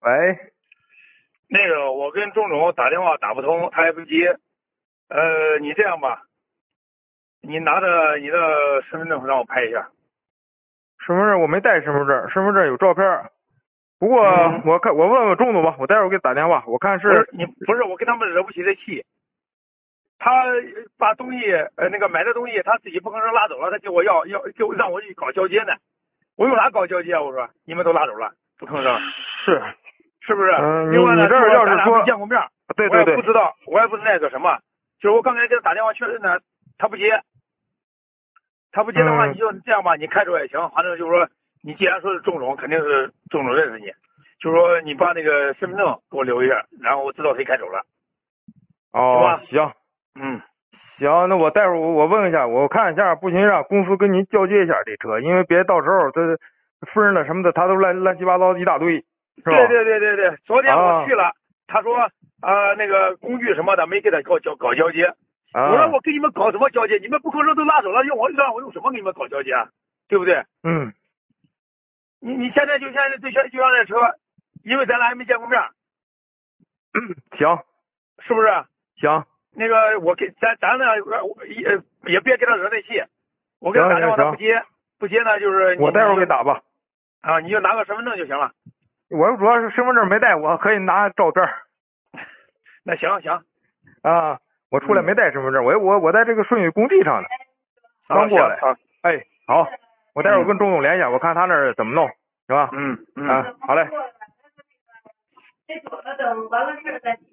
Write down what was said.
喂， 那个我跟钟总打电话打不通，他也不接。你这样吧，你拿着你的身份证让我拍一下。 身份证我没带身份证，身份证有照片。不过我问问钟总吧，我待会儿给他打电话，我看是。 不是我跟他们惹不起这气。他把东西那个买的东西他自己不吭声拉走了，他叫我要让我去搞交接呢。我用啥搞交接啊？我说你们都拉走了，不吭声。是不是？另外呢， 你这要是说没见过面， 对， 我也不知道，我也不知道那个什么。就是我刚才给他打电话确认呢，他不接。他不接的话，你就这样吧，你开除也行。反正就是说，你既然说是钟总，肯定是钟总认识你。就是说，你把那个身份证给我留一下，然后我知道谁开走了。 哦，行。行，那我待会儿我问一下，我看一下，不行让公司跟您交接一下这车，因为别到时候这分了什么的，他都乱七八糟一大堆，是吧？ 对，昨天我去了，他说那个工具什么的没给他搞交接。我说我给你们搞什么交接？你们不吭声都拉走了，让我用什么给你们搞交接啊？对不对？你现在就让这车，因为咱俩还没见过面。 行， 是不是？ 行。 那个我给咱呢也别给他惹那气。我给他打电话他不接呢，就是我待会儿给打吧。 你就拿个身份证就行了。 我主要是身份证没带，我可以拿照片。 那行。 我出来没带身份证，我在这个顺义工地上呢，刚过来。好，我待会儿跟钟总联系，我看他那儿怎么弄，行吧？好嘞。 这左了等完了事再。